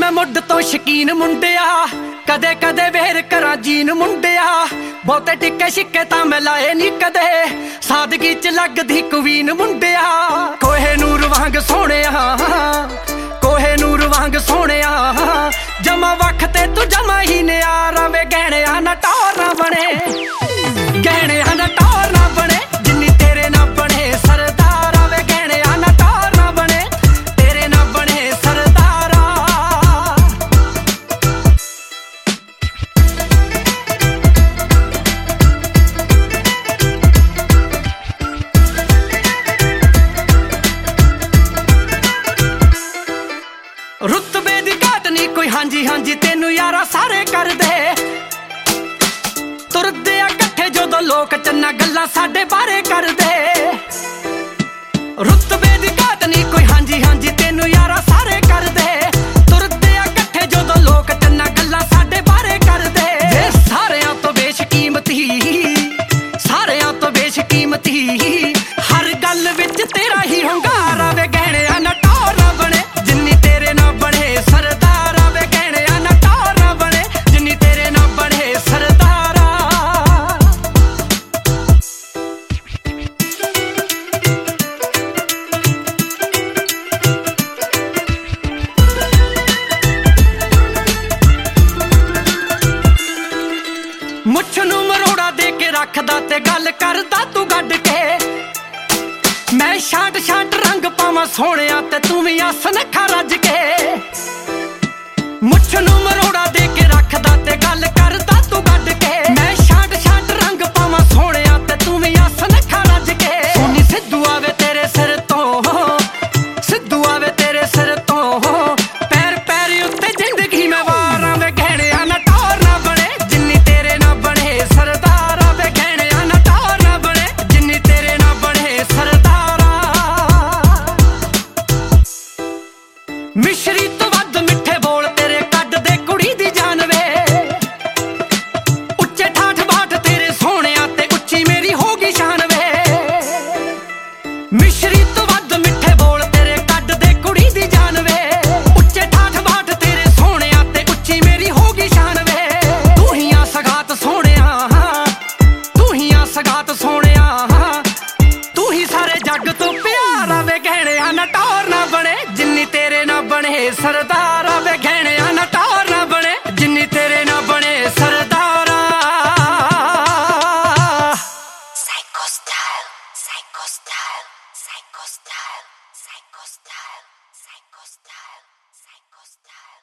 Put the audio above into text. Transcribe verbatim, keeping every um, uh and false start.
ਮੈਂ ਮੁੱਢ ਤੋਂ ਸ਼ਕੀਨ ਮੁੰਡਿਆ, ਕਦੇ ਕਦੇ ਵੇਰ ਕਰਾਂ ਜੀਨ ਮੁੰਡਿਆ। ਬਹੁਤੇ ਟਿੱਕੇ ਛਿੱਕੇ ਤਾਂ ਮੈਂ ਲਾਏ ਨੀ ਕਦੇ, ਸਾਦਗੀ ਚ ਲੱਗਦੀ ਕਵੀਨ ਮੁੰਡਿਆ। ਕੋਹੇ ਨੂਰ ਵਾਂਗ ਸੋਹਣਿਆ, ਕੋਹੇ ਨੂਰ ਵਾਂਗ ਸੋਹਣਿਆ, ਜਮਾ ਵਖ ਤੇ ਤੂੰ ਜਮਾ ਹੀ ਨਿਆਰਾ ਵੇ। ਗਹਿਣਿਆਂ ਨਾ ਟੌਰ ਨਾ ਬਣੇ, ਗਹਿਣਿਆਂ ਨਾ ਟੌਰ ਨਾ ਬਣੇ, ਜਿੰਨੀ ਤੇਰੇ ਨਾ ਬਣੇ ਸਰਦਾਰਾ ਵੇ। ਗਹਿਣਿਆਂ ਨਾ ਟੌਰ ਨਾ ਬਣੇ, ਤੇਰੇ ਨਾ ਬਣੇ ਸਰਦਾਰਾ। ਰੁਤਬੇ ਦੀ ਘਾਟ ਨੀ ਕੋਈ, ਹਾਂਜੀ ਹਾਂਜੀ ਤੈਨੂੰ ਯਾਰਾ ਸਾਰੇ ਕਰਦੇ। ਤੁਰਦੇ ਆ ਇਕੱਠੇ ਜਦੋਂ ਲੋਕ ਚੰਨਾ ਗੱਲਾਂ ਸਾਡੇ ਬਾਰੇ ਕਰਦੇ। ਰੁਤਬੇ ਦੀ ਘਾਟ ਨੀ ਕੋਈ, ਹਾਂਜੀ ਹਾਂਜੀ ਤੈਨੂੰ ਯਾਰਾ ਸਾਰੇ ਕਰਦੇ। ਤੁਰਦੇ ਆ ਇਕੱਠੇ ਜਦੋਂ ਲੋਕ ਚੰਨਾ ਗੱਲਾਂ ਸਾਡੇ ਬਾਰੇ ਕਰਦੇ। ਵੇ ਸਾਰਿਆਂ ਤੋਂ ਬੇਸ਼ਕੀਮਤੀ, ਸਾਰਿਆਂ ਤੋਂ ਬੇਸ਼ਕੀਮਤੀ, ਹਰ ਗੱਲ ਵਿੱਚ ਤੇਰਾ ਹੀ ਹੁੰਗਾਰਾ ਵੇ। ਗਹਿਣਿਆਂ ਨਾ ਟੌਰ ਨਾ ਬਣੇ, ਜਿੰਨੀ ਤੇਰੇ ਨਾ ਬਣੇ ਸਰਦਾਰਾ ਵੇ। ਗਹਿਣਿਆਂ ਨਾ ਟੌਰ ਨਾ ਬਣੇ, ਜਿੰਨੀ ਤੇਰੇ ਨਾ ਬਣੇ ਸਰਦਾਰਾ। ਮੁੱਛ ਨੂੰ ਮਰੋੜਾ ਦੇ ਕੇ ਰੱਖਦਾ ਤੇ ਗੱਲ ਕਰਦਾ ਤੂੰ ਗੱਡ ਕੇ। ਮੈਂ ਛਾਂਟ ਛਾਂਟ ਰੰਗ ਪਾਵਾਂ ਸੋਹਣਿਆ ਤੇ ਤੂੰ ਵੀ ਆਸ ਨਖਾ ਰੱਜ ਕੇ। ਮੁੱਛ ਨੂੰ ਮਰੋੜਾ ਦੇ ਕੇ ਰੱਖਦਾ ਤੇ ਗੱਲ ਕਰਦਾ ਤੂੰ ਗੱਡ ਕੇ। ਮੈਂ ਛਾਂਟ ਛਾਂਟ ਰੰਗ ਪਾਵਾਂ ਸੋਹਣਿਆ ਤੇ ਤੂੰ ਵੀ ਆਸ ਨਖਾ ਰੱਜ ਕੇ। ਸੋਨੀ ਸਿੱਧੂ ਆਵੇ ਤੇਰੇ ਸਿਰ ਤੋਂ, ਸਿੱਧੂ ਆਵੇ ਤੇਰੇ ਸਿਰ ਤੋਂ, ਪੈਰ ਪੈਰ ਉੱਤੇ ਜ਼ਿੰਦਗੀ ਮੈਂ ਵਾਰਾਂ ਵੇ। ਗਹਿਣਿਆਂ ਨਾ ਟੌਰ ਨਾ ਬਣੇ, ਜਿੰਨੀ ਤੇਰੇ ਨਾ ਬਣੇ ਸਰਦਾਰਾ ਵੇ। ਗਹਿਣਿਆਂ ਨਾ ਟੌਰ ਨਾ ਬਣੇ, ਜਿੰਨੀ ਤੇਰੇ ਨਾ ਬਣੇ ਸਰਦਾਰਾ। ਮਿਸ਼ਰੀ ਤੋਂ ਵੱਧ ਮਿੱਠੇ ਬੋਲ ਤੇਰੇ ਕੱਢਦੇ ਕੁੜੀ ਦੀ ਜਾਨ ਵੇ। ਉੱਚੇ ਠਾਠ ਬਾਠ ਤੇਰੇ ਸੋਹਣਿਆ ਤੇ ਉੱਚੀ ਮੇਰੀ ਹੋ ਗਈ ਸ਼ਾਨ ਵੇ। ਮਿਸ਼ਰੀ ਤੋਂ ਵੱਧ ਮਿੱਠੇ ਬੋਲ ਤੇਰੇ ਕੱਢਦੇ ਕੁੜੀ ਦੀ ਜਾਨ ਵੇ। ਉੱਚੇ ਠਾਠ ਬਾਠ ਤੇਰੇ ਸੋਹਣਿਆ ਤੇ ਉੱਚੀ ਮੇਰੀ ਹੋ ਗਈ ਸ਼ਾਨ ਵੇ। ਤੂੰ ਹੀ ਆ ਸਗਾਤ ਸੋਹਣਿਆ, ਤੂੰ ਹੀ ਆ ਸਗਾਤ ਸੋਹਣਿਆ, ਤੂੰ ਹੀ ਸਾਰੇ ਜੱਗ ਤੋਂ ਪਿਆਰਾ ਵੇ। ਗਹਿਣਿਆਂ ਨਾ ਟੌਰ ਨਾ ਬਣੇ, ਜਿੰਨੀ ਤੇਰੇ ਨਾ ਬਣੇ ਸਰਦਾਰਾ ਵੇ। ਗਹਿਣਿਆਂ ਨਾ ਟੌਰ ਨਾ ਬਣੇ, ਜਿੰਨੀ ਤੇਰੇ ਨਾ ਬਣੇ ਸਰਦਾਰਾ। Psycho style, psycho style, psycho style, psycho style, psycho style, psycho style.